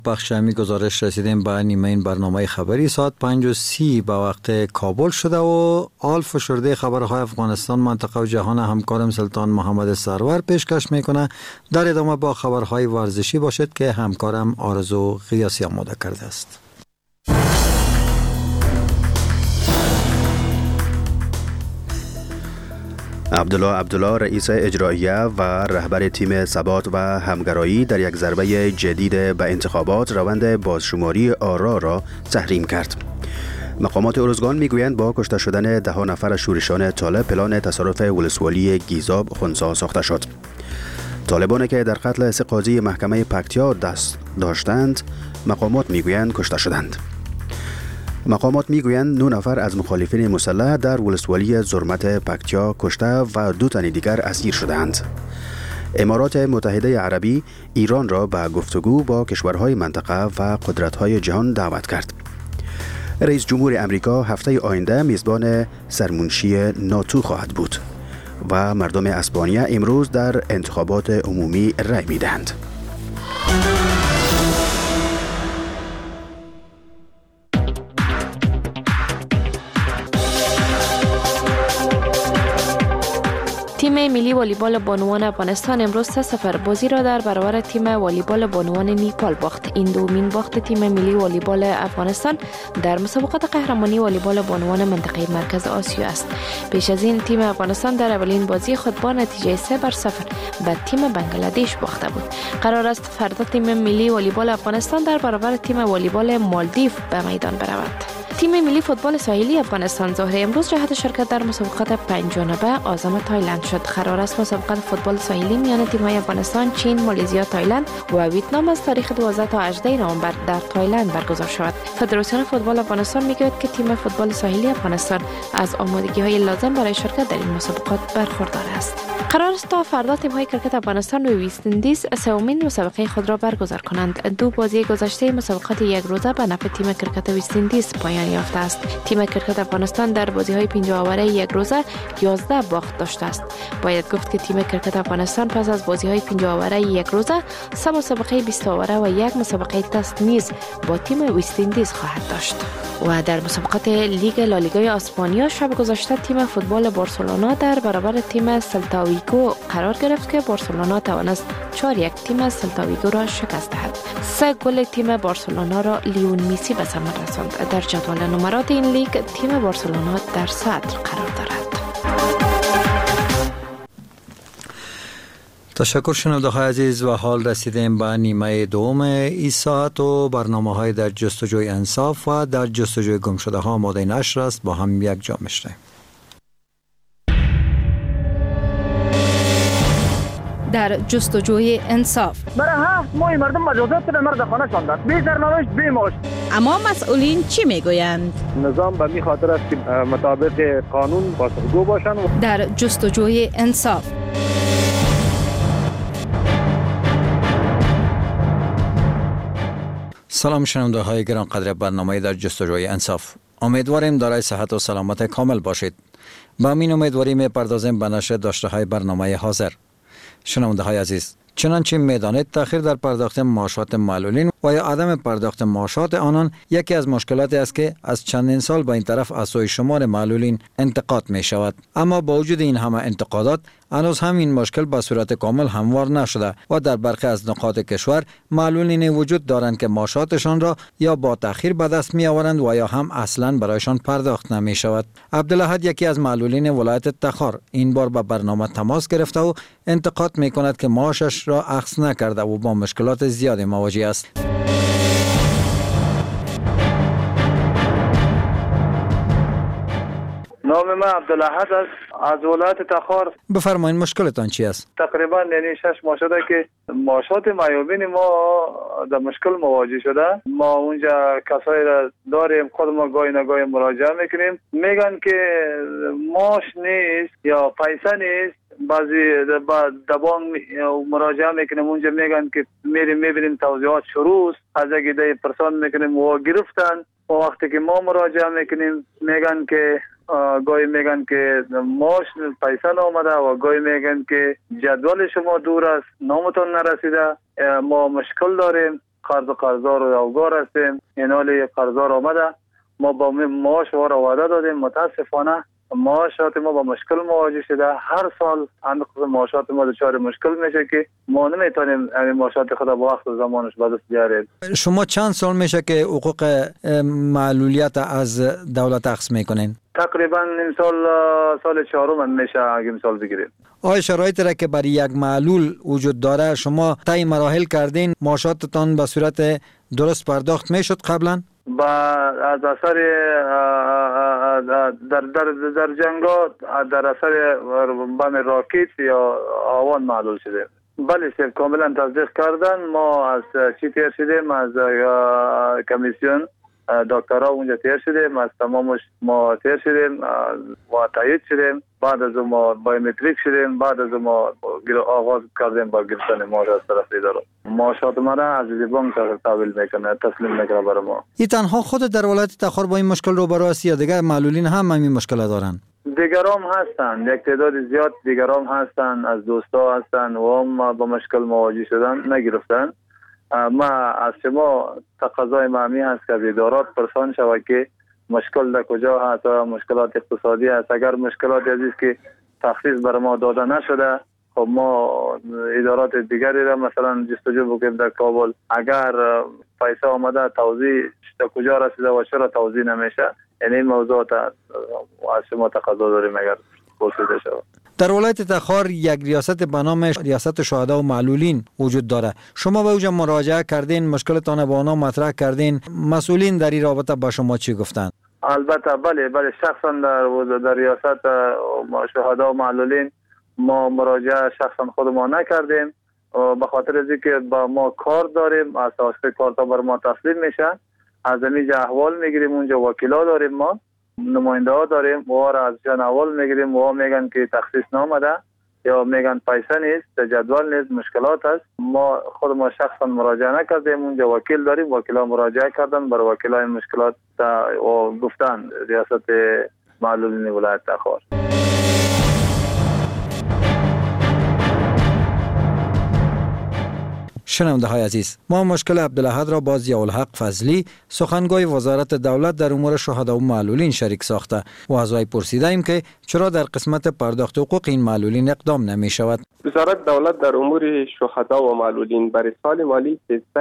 بخش همی گزارش رسیدیم به نیمه این برنامه خبری ساعت 5:30 به وقت کابل شده و آل فشرده خبرهای افغانستان، منطقه و جهان همکارم سلطان محمد سرور پیشکش میکنه. در ادامه با خبرهای ورزشی باشد که همکارم آرزو غیاسی آماده کرده است. عبدالله رئیس اجراییه و رهبر تیم ثبات و همگرایی در یک ضربه جدید به انتخابات روند بازشماری آرا را تحریم کرد. مقامات ارزگان میگویند با کشته شدن 10 نفر شورشان طالب پلان تصرف ولسوالی گیزاب خنثی ساخته شد. طالبانی که در قتل 3 قاضی محکمه پکتیا دست داشتند مقامات میگویند کشته شدند. مقامات میگویند 9 نفر از مخالفین مسلح در ولسوالی زرمت پکتیا کشته و 2 تن دیگر اسیر شدند. امارات متحده عربی ایران را به گفتگو با کشورهای منطقه و قدرت‌های جهان دعوت کرد. رئیس جمهور امریکا هفته آینده میزبان سرمنشی ناتو خواهد بود و مردم اسپانیا امروز در انتخابات عمومی رای میدهند. تیم ملی والیبال بانوان افغانستان امروز 3-0 بازی را در برابر تیم والیبال بانوان نیپال باخت. این دومین باخت تیم ملی والیبال افغانستان در مسابقات قهرمانی والیبال بانوان منطقه مرکز آسیا است. پیش از این تیم افغانستان در اولین بازی خود با نتیجه 3-0 به تیم بنگلادش باخته بود. قرار است فردا تیم ملی والیبال افغانستان در برابر تیم والیبال مالدیو به میدان برود. تیم ملی فوتبال ساحلی افغانستان ظهر امروز جهت شرکت در مسابقات 5 جانبه عازم تایلند شد. قرار است مسابقات فوتبال ساحلی میان تیم‌های افغانستان، چین، مالزی، تایلند و ویتنام از تاریخ 12 تا 18 نوامبر در تایلند برگزار شود. فدراسیون فوتبال افغانستان میگوید که تیم فوتبال ساحلی افغانستان از آمادگی‌های لازم برای شرکت در این مسابقات برخوردار است. قرار است تا فردا تیم‌های کرکت افغانستان و وست اندیز سومین مسابقه خود را برگزار کنند. 2 بازی گذشته مسابقات یک روزه به نفع تیم کرکت وست اندیز پایان یافته است. تیم کرکت افغانستان در بازی‌های 5 اوره یک روزه 11 باخت داشته است. باید گفت که تیم کرکت افغانستان پس از بازی‌های 5 اوره یک روزه 3 مسابقه 20 اوره و 1 مسابقه تست نیز با تیم وست اندیز خواهد داشت. و در مسابقات لیگ لالیگای اسپانیا شب گذشته تیم فوتبال بارسلونا در برابر تیم سلتا ویگو قرار گرفت که بارسلونا توانست 4-1 تیم سلتا ویگو را شکست دهد. 3 گل تیم بارسلونا را لیون میسی به ثمر رساند. در جدول نمرات این لیگ تیم بارسلونا در صدر قرار دارد. تشکر شنونده‌های عزیز و حال رسیدیم به نیمه دوم این ساعت و برنامه‌های در جستجوی انصاف و در جستجوی گمشده‌ها آماده نشر است. با هم یک جا میشنویم. در جستجوی انصاف برای 7 ماه مردم مجازات به مرد خانه شاندن، بی سرنوشت بی معاش. اما مسئولین چی میگویند؟ نظام به می خاطر است که مطابق قانون پاسخگو باشند. در جستجوی انصاف سلام شنونده‌های گرانقدر برنامه در جستجوی انصاف. امیدواریم دارای صحت و سلامت کامل باشید. با این امیدواری می‌پردازیم به نشر داشته‌های برنامه حاضر. شنونده‌های عزیز، چنانچه می‌دانید تأخیر در پرداخت معاشات معلولین و یا عدم پرداخت معاشات آنان یکی از مشکلاتی است که از چندین سال به این طرف از سوی شمار معلولین انتقاد می شود. اما با وجود این همه انتقادات هنوز هم این مشکل به صورت کامل هموار نشده و در برخی از نقاط کشور معلولین وجود دارند که معاشاتشان را یا با تأخیر به دست می آورند و یا هم اصلا برایشان پرداخت نمی شود. عبدالاحد یکی از معلولین ولایت تخار این بار به برنامه تماس گرفته و انتقاد می کند که معاشش را اخذ نکرده و با مشکلات زیادی مواجه است. نام من عبدالاحد است، از ولایت تخار. بفرمایید مشکلتان چی است؟ تقریبا یعنی 6 ماه شده که معاشات معیوبین ما در مشکل مواجه شده. ما اونجا کسایی را داریم، خود ما گاهی نگاهی مراجعه میکنیم، میگن که معاش نیست یا پیسه نیست. بعضی دبان مراجعه میکنیم، اونجا میگن که میریم میبینیم توضیحات شروع است، از یک ایده پرسان میکنیم و گرفتن. و وقتی که ما مراجعه میکنیم میگن که گاهی میگن که معاش پیسه نامده و گاهی میگن که جدول شما دور است، نامتون نرسیده. ما مشکل داریم. قرضدار و اوگار هستیم. این حال قرضدار آمده، ما با معاش وعده دادیم، متاسفانه معاشات ما با مشکل مواجه شده. هر سال اندازه معاشات ما دچار مشکل میشه که ما نمیتونیم این معاشات خود با وقت و زمانش به دست بیاریم. شما چند سال میشه که حقوق معلولیت از دولت اخذ میکنین؟ تقریبا نیم سال چهارم میشه اگه مثال بگیریم. آیا شرایطی را که برای یک معلول وجود داره شما طی مراحل کردین معاشاتتان به صورت درست پرداخت میشد قبلا؟ با از اثر در جنگات در اثر بم راکت یا آوان معلول شده. بله سر کاملا تصدیق کردن. ما از چی تیر شدیم؟ از کمیسیون دکترها اونجا تیر شدیم، از تمامش ما تیر شدیم و تایید شدیم. بعد از ما بایومتریک شدیم، بعد از ما آغاز کردیم با گرفتن معاش از طرف اداره. معاشات ما را از بانک تحویل میکنه، تسلیم میکنه برای ما. این تنها خود در ولایت تخار با این مشکل روبرو است یا دیگر معلولین هم این مشکل دارن؟ دیگرام هستن، یک تعداد زیاد دیگرام هستن، از دوستا هستن و هم با مشکل مواجه شدن نگرفتن. ما از شما تقاضای معمی هست که ادارات پرسان شود که مشکل در کجا هست و مشکلات اقتصادی هست. اگر مشکلات عزیز که تخصیص بر ما داده نشده، خب ما ادارات دیگری را مثلا جستجو بکنیم در کابل. اگر پیسه آمده توضیح در کجا رسیده و چرا توضیح نمیشه، یعنی این موضوعات از شما تقاضا داریم اگر پرسیده شود. در ولایت تخار یک ریاست به نام ریاست شهدا و معلولین وجود داره. شما به اوجا مراجعه کردین، مشکلتان با آنها مطرح کردین، مسئولین در این رابطه با شما چی گفتن؟ البته بله شخصا در ریاست شهدا و معلولین ما مراجعه شخصا خود ما نکردیم به خاطر از اینکه با ما کار داریم، اساس کار تا بر ما تسلیم میشه. از اینجا احوال میگیریم، اونجا وکیلا داریم، ما نماینده ها داریم و را از جان احوال میگیریم و میگن که تخصیص نامده یا میگن پیسه نیست، جدول نیست، مشکلات هست. ما خود ما شخصا مراجعه نکردیم، اونجا وکیل داریم، وکیلا مراجعه کردن بر وکیلا این مشکلات و گفتن ریاست معلولین ولایت تخار. شنونده های عزیز، ما مشکل عبدالاحد را با ضیاءالحق فضلی سخنگوی وزارت دولت در امور شهدا و معلولین شریک ساخته و از وی پرسیدیم که چرا در قسمت پرداخت حقوق این معلولین اقدام نمی شود. وزارت دولت در امور شهدا و معلولین برای سال مالی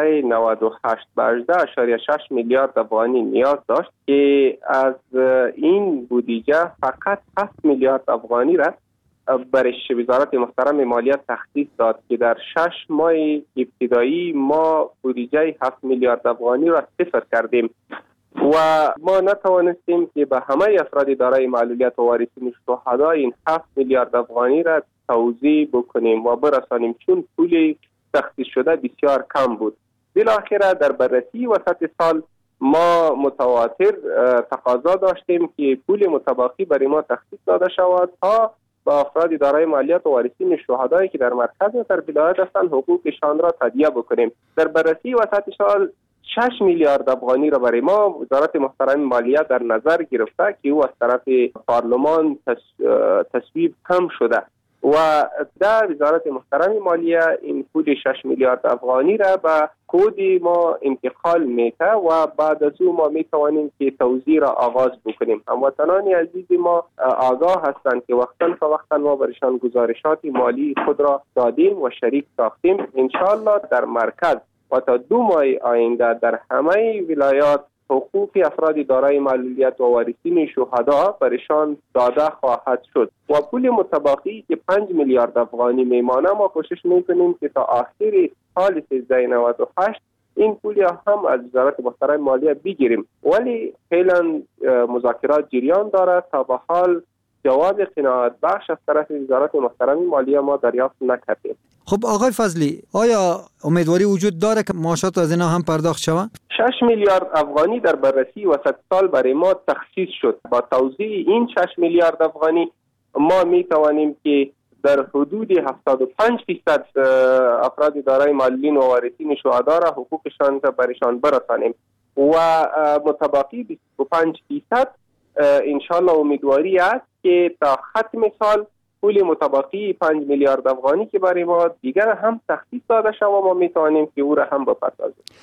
398 به 18.6 میلیارد افغانی نیاز داشت که از این بودجه فقط 7 میلیارد افغانی را برای وزارت محترم مالیات تخصیص داد که در 6 ماه ابتدایی ما بودجه 7 میلیارد افغانی را صفر کردیم و ما نتوانستیم که به همه افراد دارای معلولیت و وارثین شهدا این 7 میلیارد افغانی را توزیع بکنیم و برسانیم، چون پول تخصیص شده بسیار کم بود. بالاخره در بررسی وسط سال ما متواتر تقاضا داشتیم که پول متباقی برای ما تخصیص داده شود تا با افراد دارای مالیات و وارثین شهدایی که در مرکز و در ولایت هستند حقوقشان را تادیه بکنیم. در بررسی وسط سال 6 میلیارد افغانی را برای ما وزارت محترم مالیات در نظر گرفته که او از طرف پارلمان تصویب کم شده و در وزارت محترم مالیات این پول 6 میلیارد افغانی را به کود ما انتقال میته و بعد از او ما میتوانیم که توزیع را آغاز بکنیم. هموطنان عزیز ما آگاه هستند که وقتا ما برشان گزارشات مالی خود را دادیم و شریک ساختیم. انشاءالله در مرکز و تا 2 ماه آینده در همه ولایات حقوق افراد دارای معلولیت و وارثین شهدا برشان داده خواهد شد و پول متباقی که 5 میلیارد افغانی میمانه ما کوشش میکنیم که تا آخر سال 1398 این پول هم از وزارت محترم مالیات بگیریم، ولی فعلا مذاکرات جریان دارد. تا به حال جواب قناعت بخش از طرف وزارت محترم مالیات ما دریافت نکردیم. خب آقای فضلی، آیا امیدواری وجود داره که معاشات از اینا هم پرداخت شود؟ 6 میلیارد افغانی در بررسی وسط سال برای ما تخصیص شد. با توزیع این 6 میلیارد افغانی ما می توانیم که در حدود 75% افراد دارای معلولین و وارثین شهدا را حقوقشان را برشان برسانیم و متباقی 25% انشالله امیدواری است که تا ختم سال پول متباقی 5 میلیارد افغانی که برای ما دیگر هم تخصیص داده شود و ما میتوانیم که او را هم بپردازیم.